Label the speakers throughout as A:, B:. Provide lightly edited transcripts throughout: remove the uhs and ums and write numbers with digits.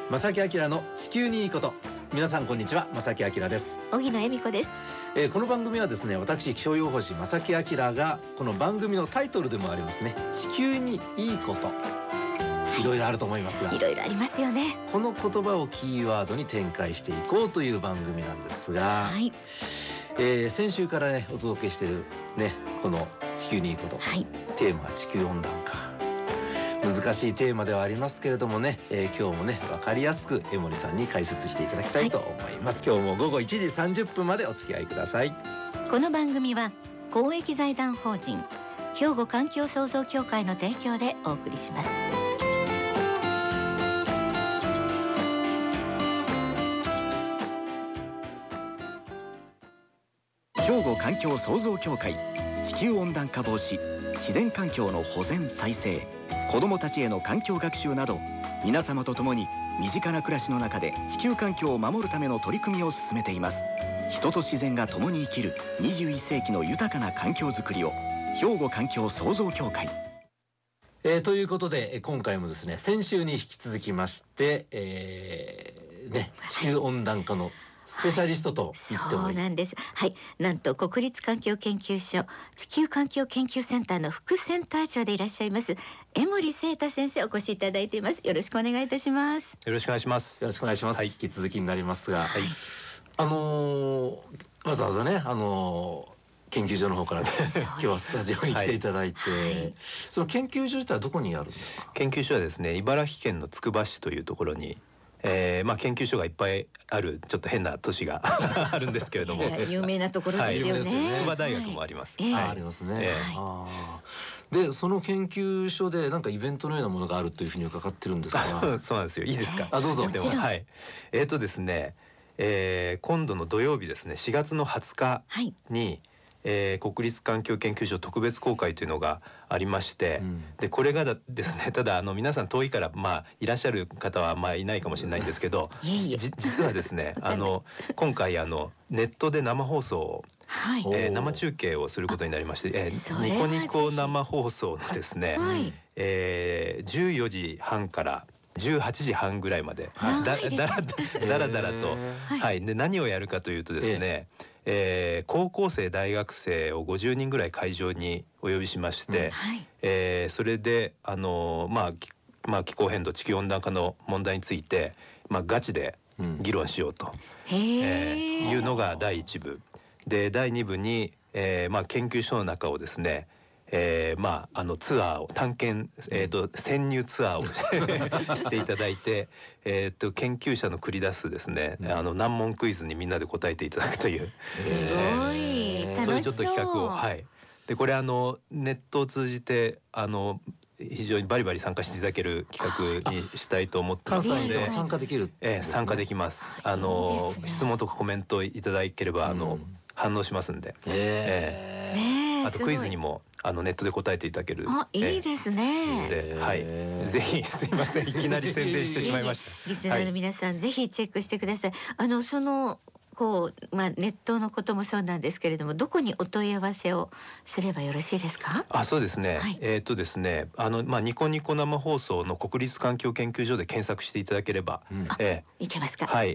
A: 正木明の地球にいいこと。皆さんこんにちは、正木明です。
B: 荻野恵美子です。
A: この番組はですね、私気象予報士正木明がこの番組のタイトルでもありますね、地球にいいこと、いろいろあると思いますが、
B: いろいろありますよね。
A: この言葉をキーワードに展開していこうという番組なんですが、
B: はい、
A: 先週からねお届けしているね、この地球にいいこと、
B: はい、
A: テーマは地球温暖化。難しいテーマではありますけれどもね、今日もね分かりやすく江森さんに解説していただきたいと思います。今日も午後1時30分までお付き合いください。
B: この番組は公益財団法人兵庫環境創造協会の提供でお送りします。
C: 兵庫環境創造協会、地球温暖化防止、自然環境の保全再生、子どもたちへの環境学習など、皆様と共に身近な暮らしの中で地球環境を守るための取り組みを進めています。人と自然が共に生きる21世紀の豊かな環境づくりを、兵庫環境創造協会。
A: ということで今回もですね、先週に引き続きまして、地球温暖化のスペシャリストと言ってもいい、
B: そうなんです。はい、なんと国立環境研究所地球環境研究センターの副センター長でいらっしゃいます江森誠太先生、お越しいただいています。よろしくお願いいたします。
D: よろしくお願いします。
A: よろしくお願いします、はい、引き続きになりますが、
B: はい、
A: わざわざね、研究所の方から今日はスタジオに来ていただいて、はい、その研究所自体はどこにあるんですか？
D: 研究所はですね、茨城県のつくば市というところに、研究所がいっぱいあるちょっと変な都市があるんですけれども、
B: 有名なところですよね。
D: 筑波大学もあります。
A: ありますね。でその研究所でなんかイベントのようなものがあるというふうに伺ってるんですが
D: そうなんですよ。いいですか？
A: どうぞ。
D: はい。ですね、今度の土曜日ですね、4月の20日に、国立環境研究所特別公開というのがありまして、でこれがですね、ただ皆さん遠いからいらっしゃる方はいないかもしれないんですけど、実はですね今回ネットで生放送を、生中継をすることになりまして、ニコニコ生放送のですね、14時半から18時半ぐらいまでだらだらと、で何をやるかというとですね、高校生大学生を50人ぐらい会場にお呼びしまして、それで気候変動、地球温暖化の問題について、ガチで議論しようと、いうのが第1部で、第2部に、研究所の中をですね、ツアーを探検、潜入ツアーをしていただいて、研究者の繰り出すですね、難問クイズにみんなで答えていただくという、
B: すごい
D: そういうちょっと企画を、でこれネットを通じて非常にバリバリ参加していただける企画にしたいと思ってますので、
A: 参加できる、
D: 参加できます。質問とかコメントいただければ反応しますんで、あとクイズにもネットで答えていただける。
B: いいですね。
D: ぜひ、すいません、いきなり宣伝してしまいました。
B: リスナーの皆さん、ぜひチェックしてください。ネットのこともそうなんですけれども、どこにお問い合わせをすればよろしいですか？
D: そうですね。ですね、ニコニコ生放送の国立環境研究所で検索していただければ、
B: いけますか？
D: 我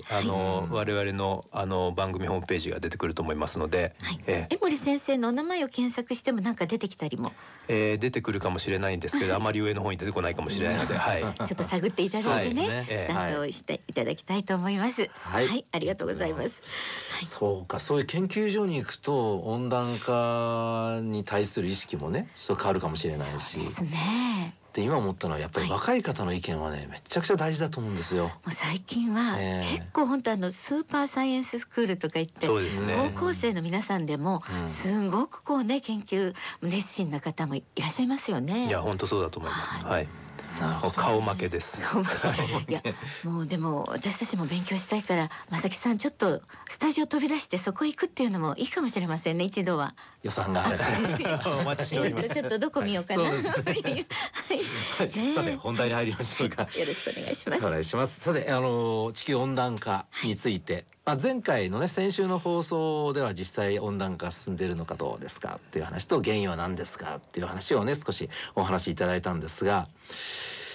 D: 々の番組ホームページが出てくると思いますので、
B: 江森先生のお名前を検索してもなんか出てきたりも、
D: 出てくるかもしれないんですけど、あまり上の方に出てこないかもしれないので、ち
B: ょっと探っていただいてね、参加をしていただきたいと思います。はい、ありがとうございます。
A: そうか、そういう研究所に行くと温暖化に対する意識もねちょっと変わるかもしれないし。
B: そうですね。
A: で今思ったのはやっぱり若い方の意見はね、めちゃくちゃ大事だと思うんですよ。
B: もう最近は結構本当スーパーサイエンススクールとか言って、高校生の皆さんでもすごく研究熱心な方もいらっしゃいますよね。
D: いや本当そうだと思います。顔負けです。
B: いやもうでも私たちも勉強したいから、正木さんちょっとスタジオ飛び出してそこ行くっていうのもいいかもしれませんね、一度は。
A: 予算があれば
D: お待ちしております。
B: ちょっとどこ見ようかな。
A: さて本題に入りましょうか。
B: よろしくお願いします。
A: お願いします。さて地球温暖化について、前回のね先週の放送では実際温暖化進んでいるのかどうですかっていう話と、原因は何ですかっていう話をね少しお話しいただいたんですが、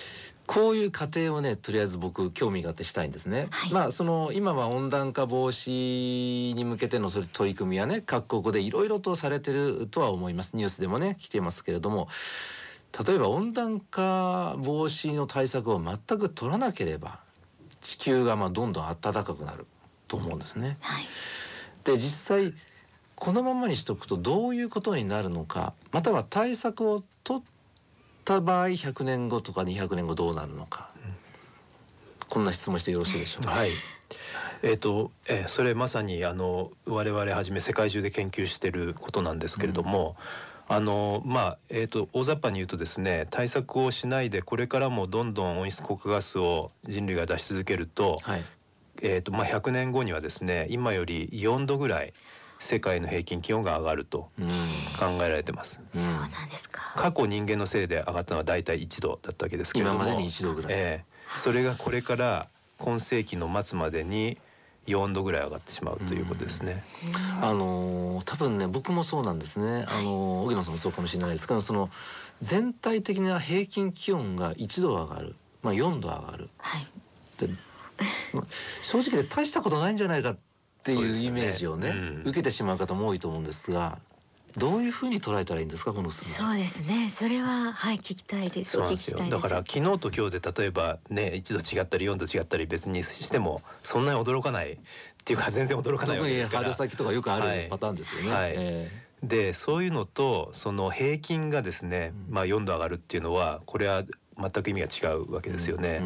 A: こういう過程をねとりあえず僕興味があってしたいんですね。まあその今は温暖化防止に向けての取り組みはね各国でいろいろとされてるとは思います。ニュースでもね来てますけれども、例えば温暖化防止の対策を全く取らなければ地球がどんどん暖かくなると思うんですね。で実際このままにしておくとどういうことになるのか、または対策を取った場合100年後とか200年後どうなるのか、こんな質問してよろしいでしょうか。
D: はい。それまさに我々はじめ世界中で研究していることなんですけれども、大雑把に言うとですね、対策をしないでこれからもどんどん温室効果ガスを人類が出し続けると、100年後にはですね今より4度ぐらい世界の平均気温が上がると考えられてます。
B: そうなんですか。
D: 過去人間のせいで上がったのはだいたい1度だったわけですけれども、
A: 今までに1度ぐらい、
D: それがこれから今世紀の末までに4度ぐらい上がってしまうということですね。
A: 多分ね僕もそうなんですね。荻野さんもそうかもしれないですけど、その全体的な平均気温が1度上がる、4度上がる、で正直で大したことないんじゃないかっていうイメージをね受けてしまう方も多いと思うんですが、どういうふうに捉えたらいいんですかこの数字。
B: そうですね、それは聞きたいです。お聞きしたいです。
D: だから昨日と今日で例えばね1度違ったり4度違ったり別にしてもそんなに驚かないっていうか全然驚かないわけですから。
A: 特に春先とかよくあるパターンですよね。
D: でそういうのとその平均がですね、4度上がるっていうのはこれは全く意味が違うわけですよね。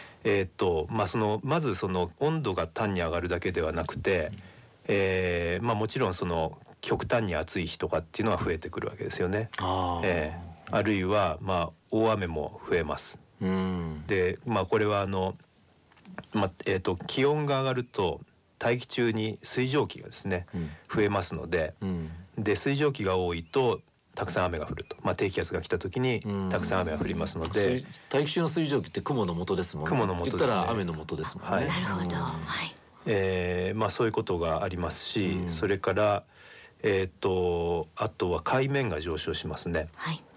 D: まずその温度が単に上がるだけではなくて、もちろんその極端に暑い日とかっていうのは増えてくるわけですよね。あるいは大雨も増えます。でこれは気温が上がると大気中に水蒸気がですね、増えますので、で水蒸気が多いとたくさん雨が降ると、低気圧が来た時にたくさん雨が降りますので、
A: 大気中の水蒸気って雲の元ですもんね。
D: 雲の元ですね。
A: 言ったら雨の元ですもんね。
B: なるほど。
D: そういうことがありますし、それからあとは海面が上昇しますね。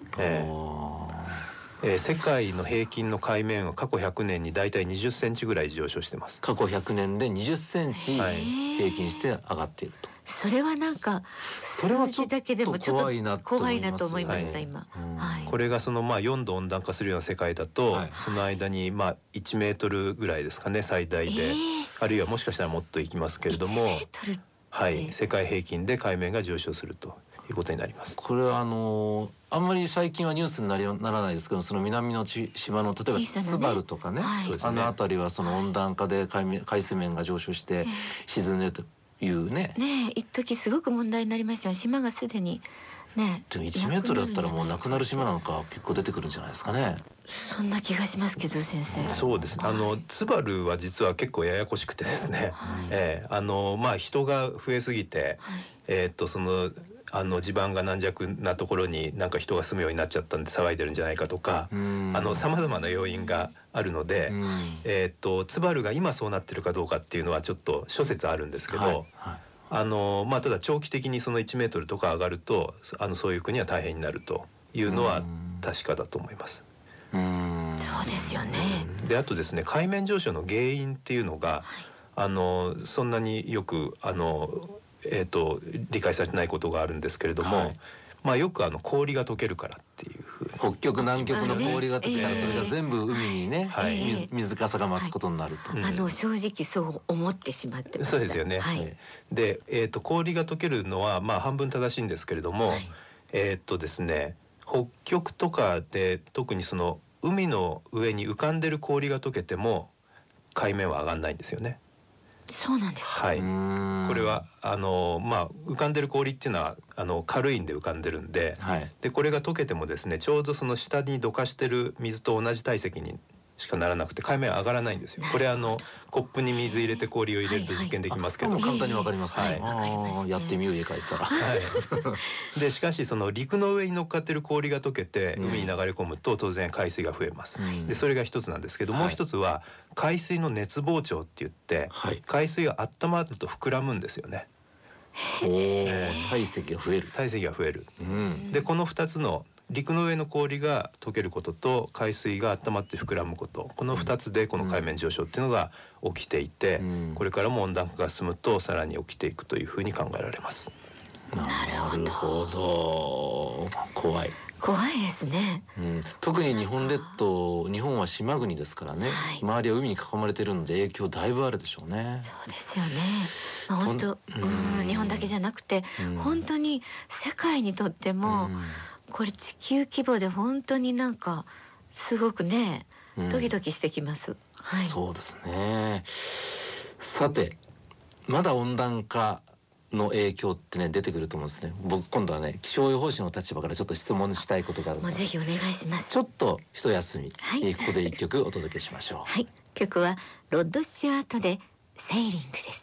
D: 世界の平均の海面は過去100年にだいたい20センチぐらい上昇してます。
A: 過去100年で20センチ平均して上がっていると。
B: それはなんか数字だけでもちょっと怖いなと思いました今。
D: これがその4度温暖化するような世界だと、その間に1メートルぐらいですかね最大で、あるいはもしかしたらもっといきますけれども、世界平均で海面が上昇するということになります。
A: これはあんまり最近はニュースにならないですけど、その南の島の例えばスバルとかね、あの辺りはその温暖化で海水面が上昇して沈んでるというね。
B: 一時すごく問題になりましたよ。島がすでにね。
A: でも1メートルだったらもうなくなる島なんか結構出てくるんじゃないですかね。
B: そんな気がしますけど先生。
D: そうです。ツバルは実は結構ややこしくてですね、人が増えすぎて、その地盤が軟弱なところになんか人が住むようになっちゃったんで騒いでるんじゃないかとか、様々な要因があるので、ツバルが今そうなってるかどうかっていうのはちょっと諸説あるんですけど、ただ長期的にその1メートルとか上がるとそういう国は大変になるというのは確かだと思います。
B: そうですよね。
D: であとですね、海面上昇の原因っていうのが、そんなによく理解されてないことがあるんですけれども、よく氷が溶けるからっていうふうに、
A: 北極南極の氷が溶けたらそれが全部海にね、水かさが増すことになると、
B: 正直そう思ってしまってました。
D: そうですよね。で、氷が溶けるのは半分正しいんですけれども、ですね、北極とかで特にその海の上に浮かんでる氷が溶けても海面は上がらないんですよね。
B: そうなんですか。
D: これは浮かんでる氷っていうのは軽いんで浮かんでるんで、でこれが溶けてもですね、ちょうどその下にどかしてる水と同じ体積にしかならなくて海面は上がらないんですよ。これコップに水入れて氷を入れると実験できますけど、
A: 簡単にわかりますね。やってみよう家帰ったら。
D: でしかしその陸の上に乗っかってる氷が溶けて海に流れ込むと当然海水が増えます。でそれが一つなんですけど、もう一つは海水の熱膨張って言って、海水が温まると膨らむんですよね。
A: 体積が増える。
D: 体積が増える。でこの2つの陸の上の氷が溶けることと海水が温まって膨らむこと、この2つでこの海面上昇っていうのが起きていて、これからも温暖化が進むとさらに起きていくというふうに考えられます。
B: なるほ
A: ど。怖い
B: ですね、
A: 特に日本列島、日本は島国ですからね、周りは海に囲まれてるので影響だいぶあるでしょうね。
B: そうですよね。本当、日本だけじゃなくて、本当に世界にとっても、これ地球規模で本当になんかすごくね、ドキドキしてきます。
A: そうですね。さて、まだ温暖化の影響ってね出てくると思うんですね。僕今度はね、気象予報士の立場からちょっと質問したいことがあるので、
B: ぜひお願いします。
A: ちょっと一休み、ここで一曲お届けしましょ
B: う。曲はロッド・スチュワートでセーリングです。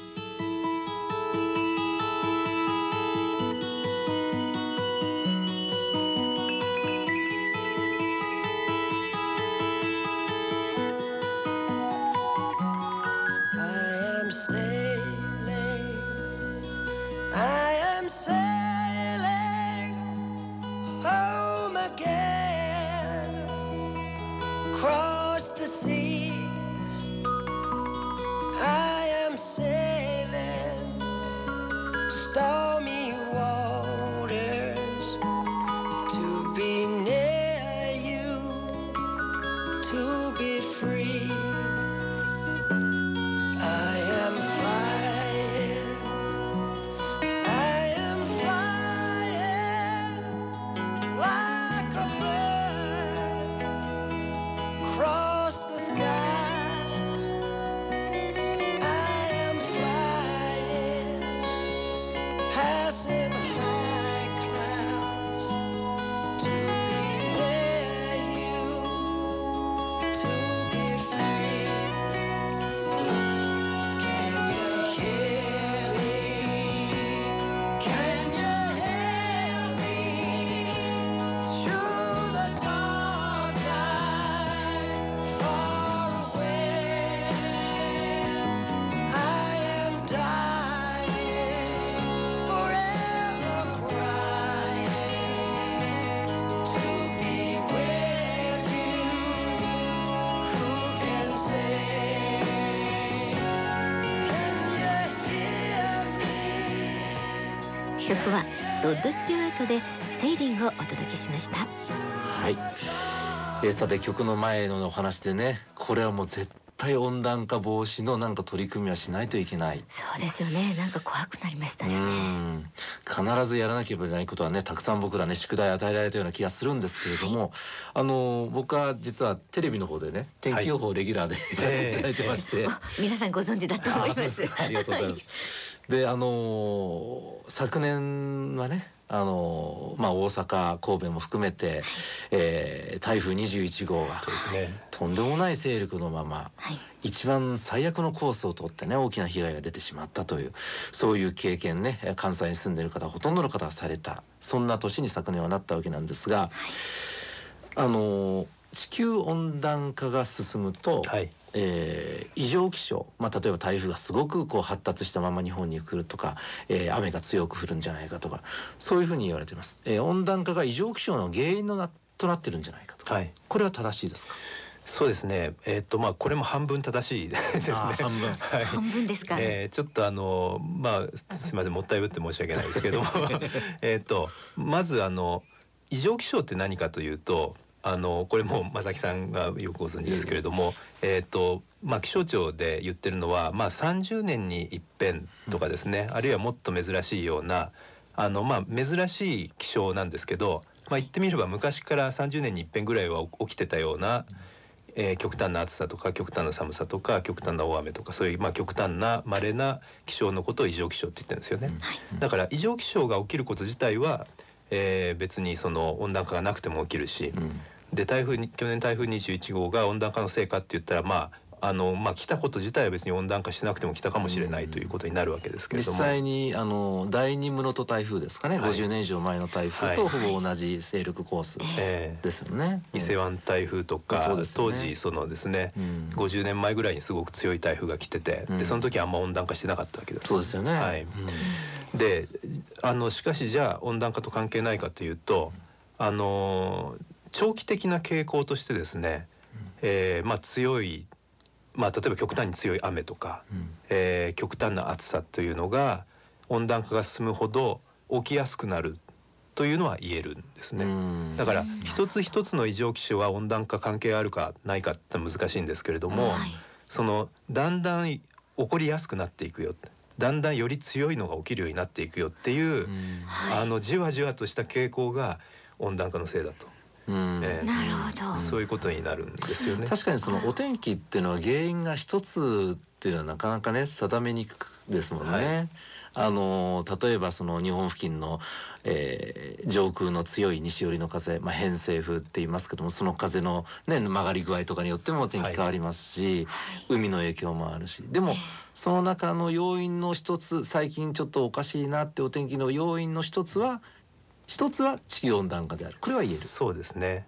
B: 曲はロッド・スチュワートでセーリングをお届けしました。
A: さて、曲の前のお話でね、これはもう絶対温暖化防止のなんか取り組みはしないといけない。
B: そうですよね。なんか怖くなりましたよね。
A: 必ずやらなければいけないことはね、たくさん僕らね宿題与えられたような気がするんですけれども、僕は実はテレビの方でね、天気予報レギュラーでやっていただいてまして、
B: 皆さんご存知だと思います。
A: ありがとうございます。で、昨年はね、大阪、神戸も含めて、台風21号がとんでもない勢力のまま、一番最悪のコースを通ってね、大きな被害が出てしまったという、そういう経験ね、関西に住んでいる方ほとんどの方がされた、そんな年に昨年はなったわけなんですが、地球温暖化が進むと、異常気象、例えば台風がすごく発達したまま日本に来るとか、雨が強く降るんじゃないかとか、そういうふうに言われています。温暖化が異常気象の原因となってるんじゃないかとか、これは正しいですか？
D: そうですね。これも半分正しいですね。
B: 半分ですか。
D: ちょっとすみません、もったいぶって申し訳ないですけどもまず異常気象って何かというと、これも正木さんがよくご存知ですけれども、気象庁で言ってるのは、30年に一遍とかですね、あるいはもっと珍しいような珍しい気象なんですけど、言ってみれば昔から30年に一遍ぐらいは起きてたような、極端な暑さとか極端な寒さとか極端な大雨とか、そういう極端な稀な気象のことを異常気象って言ってるんですよね。だから異常気象が起きること自体は別にその温暖化がなくても起きるし、で去年台風21号が温暖化のせいかって言ったら、来たこと自体は別に温暖化しなくても来たかもしれないということになるわけですけれども、
A: 実際に第二室戸台風ですかね、50年以上前の台風とほぼ同じ勢力コースですよね。
D: 伊勢湾台風とか、当時そのですね、50年前ぐらいにすごく強い台風が来てて、でその時はあんま温暖化してなかったわけです。
A: そうですよね。
D: でしかしじゃあ温暖化と関係ないかというと、 長期的な傾向としてですね、強い、例えば極端に強い雨とか、極端な暑さというのが温暖化が進むほど起きやすくなるというのは言えるんですね。だから一つ一つの異常気象は温暖化関係あるかないかって難しいんですけれども、そのだんだん起こりやすくなっていくよ、だんだんより強いのが起きるようになっていくよっていう、じわじわとした傾向が温暖化のせいだと。
B: なるほど。
D: そういうことになるんですよね。
A: 確かにそのお天気っていうのは原因が一つっていうのはなかなかね定めにくくですもんね。例えばその日本付近の、上空の強い西寄りの風、偏西風って言いますけども、その風の、曲がり具合とかによってもお天気変わりますし、海の影響もあるし、でもその中の要因の一つ、最近ちょっとおかしいなってお天気の要因の一つは地球温暖化である。これは言える。
D: そうですね。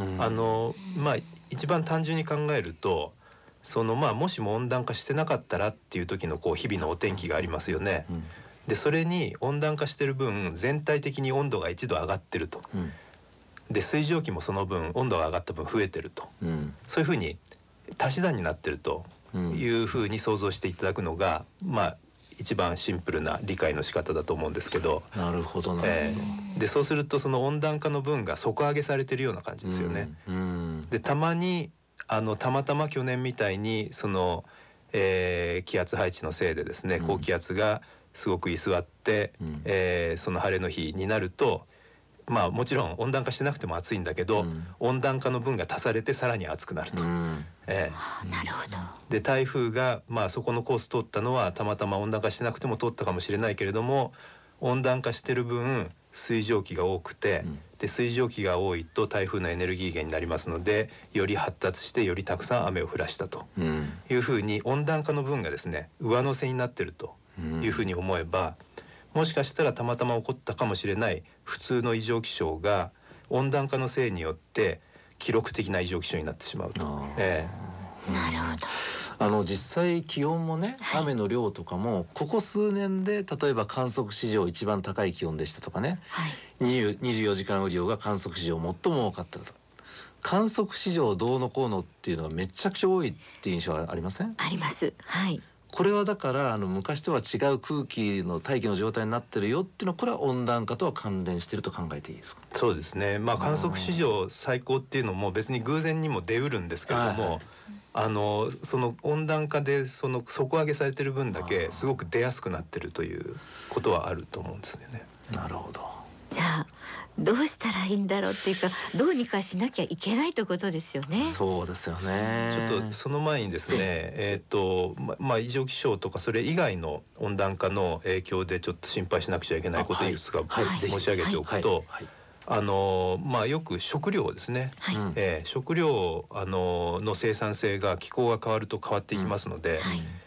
D: 一番単純に考えると、もしも温暖化してなかったらっていう時の日々のお天気がありますよね。でそれに温暖化してる分全体的に温度が1度上がってると。で水蒸気もその分温度が上がった分増えてると。そういうふうに足し算になってるというふうに想像していただくのが、一番シンプルな理解の仕方だと思うんですけど。
A: なるほどなるほど。
D: でそうするとその温暖化の分が底上げされてるような感じですよね。でたまにたまたま去年みたいにその、気圧配置のせいでですね、高気圧がすごく居座って、その晴れの日になると、もちろん温暖化してなくても暑いんだけど、温暖化の分が足されてさらに暑くなると。
B: なるほど。
D: で台風が、そこのコース通ったのはたまたま温暖化してなくても通ったかもしれないけれども、温暖化してる分水蒸気が多くて、で水蒸気が多いと台風のエネルギー源になりますので、より発達してよりたくさん雨を降らしたというふうに、温暖化の分がですね上乗せになってるというふうに思えば、もしかしたらたまたま起こったかもしれない普通の異常気象が温暖化のせいによって記録的な異常気象になってしまうと。
B: なるほど。
A: 実際気温もね、雨の量とかもここ数年で例えば観測史上一番高い気温でしたとかね、24時間雨量が観測史上最も多かったと、観測史上どうのこうのっていうのはめちゃくちゃ多いっていう印象はありません？
B: あります。はい。
A: これはだから昔とは違う空気の大気の状態になってるよっていうのは、これは温暖化とは関連していると考えていいですか？
D: そうですね。観測史上最高っていうのも別に偶然にも出うるんですけれども、その温暖化でその底上げされてる分だけすごく出やすくなってるということはあると思うんですよね。
A: なるほど。
B: じゃあどうしたらいいんだろうっていうか、どうにかしなきゃいけないということですよね。
A: そうですよね。
D: ちょっとその前にですね、異常気象とかそれ以外の温暖化の影響でちょっと心配しなくちゃいけないことをいくつか申し上げておくと、よく食料ですね、食料の生産性が気候が変わると変わっていきますので、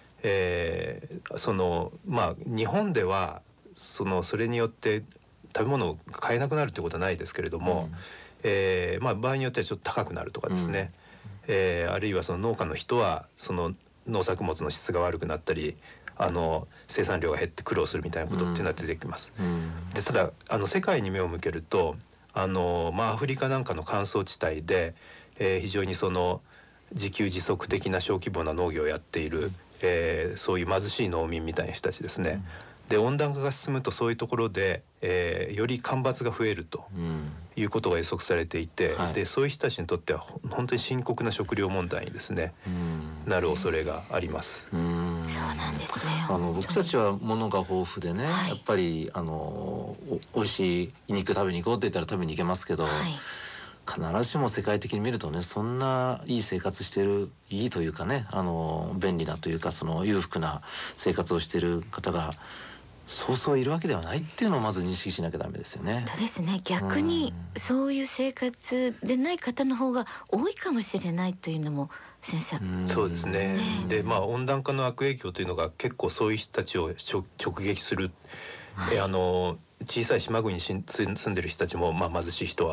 D: 日本ではそれによって食べ物を買えなくなるということはないですけれども、場合によってはちょっと高くなるとかですね、あるいはその農家の人はその農作物の質が悪くなったり、生産量が減って苦労するみたいなことっていうのは出てきます。でただ世界に目を向けるとアフリカなんかの乾燥地帯で、非常にその自給自足的な小規模な農業をやっている、そういう貧しい農民みたいな人たちですね、で温暖化が進むとそういうところで、より干ばつが増えるということが予測されていて、でそういう人たちにとっては本当に深刻な食料問題にですね、なる恐れがあります。
B: そうなんですね。
A: 僕たちは物が豊富でね、やっぱり美味しい肉食べに行こうって言ったら食べに行けますけど、必ずしも世界的に見るとね、そんないい生活してる、いいというかね、便利なというか、その裕福な生活をしている方がそうそういるわけではないっていうのをまず認識しなきゃダメですよね。
B: そうですね。逆にそういう生活でない方の方が多いかもしれないというのも先生。
D: そうですね。で温暖化の悪影響というのが結構そういう人たちを直撃する。小さい島国に住んでる人たちも貧しい人は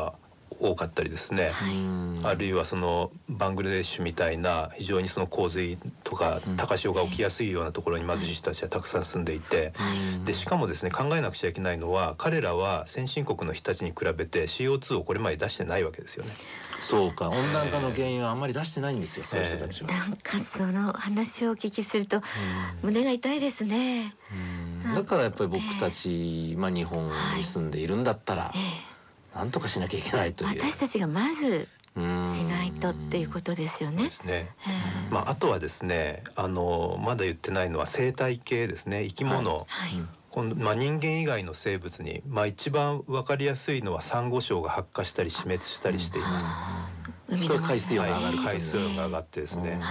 D: 多かったりですね、あるいはそのバングラデシュみたいな非常にその洪水とか高潮が起きやすいようなところに貧しい人たちはたくさん住んでいて、でしかもですね、考えなくちゃいけないのは、彼らは先進国の人たちに比べて CO2 をこれまで出してないわけですよね。
A: そうか、温暖化の原因はあんまり出してないんですよ、そういう人たちは。
B: なんかその話をお聞きすると胸が痛いですね。
A: だからやっぱり僕たち、日本に住んでいるんだったら、なんとかしなきゃいけないという。
B: 私たちがまずしないとっていうことですよね。
D: ですね。あとはですね、まだ言ってないのは生態系ですね、生き物。人間以外の生物に、一番わかりやすいのはサンゴ礁が白化したり死滅したりしています。
B: 海の
A: 海水温が上がる、
D: 海水温が上がってですね。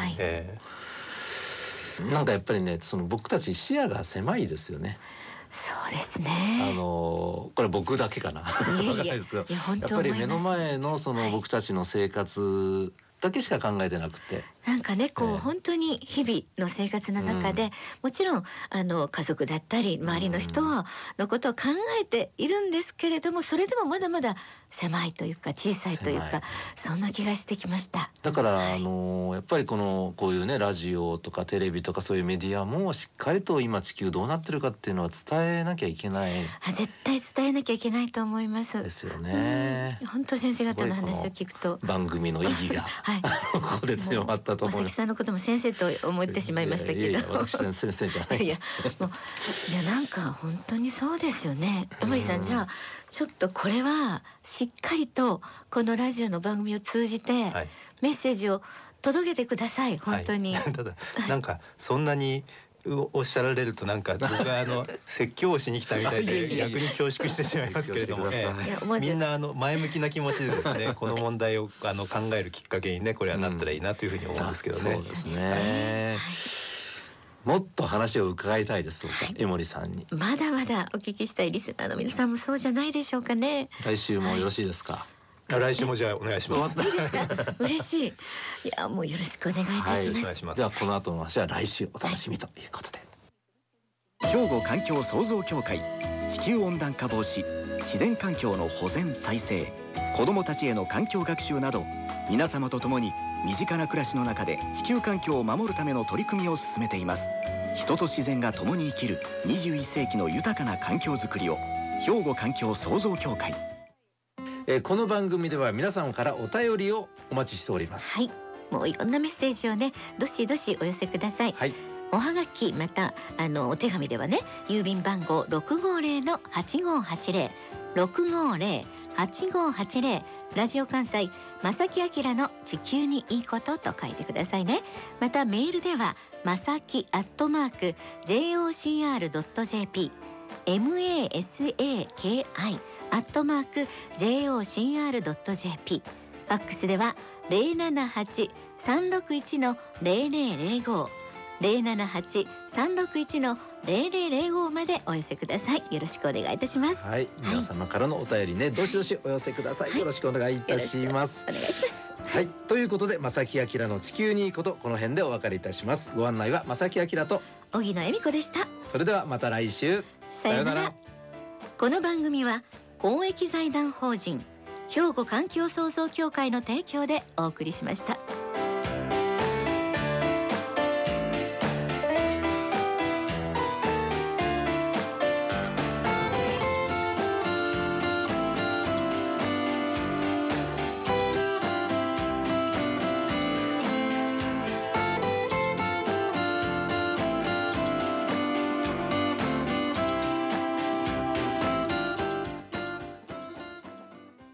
A: なんかやっぱりね、その僕たち視野が狭いですよね。
B: そうですね。
A: これ僕だけかな。わかんないですけど、やっぱり目の前のその僕たちの生活だけしか考えてなくて。
B: なんかね、本当に日々の生活の中で、もちろん家族だったり周りの人のことを考えているんですけれども、それでもまだまだ狭いというか小さいというか、そんな気がしてきました。
A: だから、やっぱりこういうね、ラジオとかテレビとかそういうメディアもしっかりと今地球どうなってるかっていうのは伝えなきゃいけない。
B: 絶対伝えなきゃいけないと思います。
A: ですよね。
B: 本当先生方の話を聞くと
A: 番組の意義がここで強まったと思います。
B: 正木さんのことも先生と思ってしまいましたけど、
A: 私先生じゃない。
B: なんか本当にそうですよね。山井さん、じゃあちょっとこれはしっかりとこのラジオの番組を通じてメッセージを届けてください。本当に。
D: ただなんかそんなにおっしゃられると、なんか僕は説教をしに来たみたいで逆に恐縮してしまいますけれども、みんな前向きな気持ちでですね、この問題を考えるきっかけにね、これはなったらいいなというふうに思うんですけどね。
A: そうですね。もっと話を伺いたいです。江森さんに
B: まだまだお聞きしたいリスナーの皆さんもそうじゃないでしょうかね。
A: 来週もよろしいですか？
D: 来週もじゃあお願いします。
B: 嬉しい。いや、もうよろしくお願いいたします。
A: ではこの後の話は来週お楽しみということで。
C: 兵庫環境創造協会、地球温暖化防止、自然環境の保全再生、子どもたちへの環境学習など、皆様と共に身近な暮らしの中で地球環境を守るための取り組みを進めています。人と自然が共に生きる21世紀の豊かな環境づくりを、兵庫環境創造協会。
A: この番組では皆さんからお便りをお待ちしております。
B: もういろんなメッセージをね、どしどしお寄せください。おはがき、またお手紙ではね、郵便番号650-8580 650-8580、ラジオ関西正木明の地球にいいことと書いてくださいね。またメールではまさき@jocr.jp、 masaki@jocr.jp、 ファックスでは078-361-0005 078-361-0005までお寄せください。よろしくお願いいたします。
A: 皆様からのお便りね、どしどしお寄せください。よろしくお願いいたします。
B: お願いします。
A: ということで、正木明の地球にいいこと、この辺でお別れいたします。ご案内は正木明と
B: 荻野恵美子でした。
A: それではまた来週、
B: さようなら。この番組は公益財団法人兵庫環境創造協会の提供でお送りしました。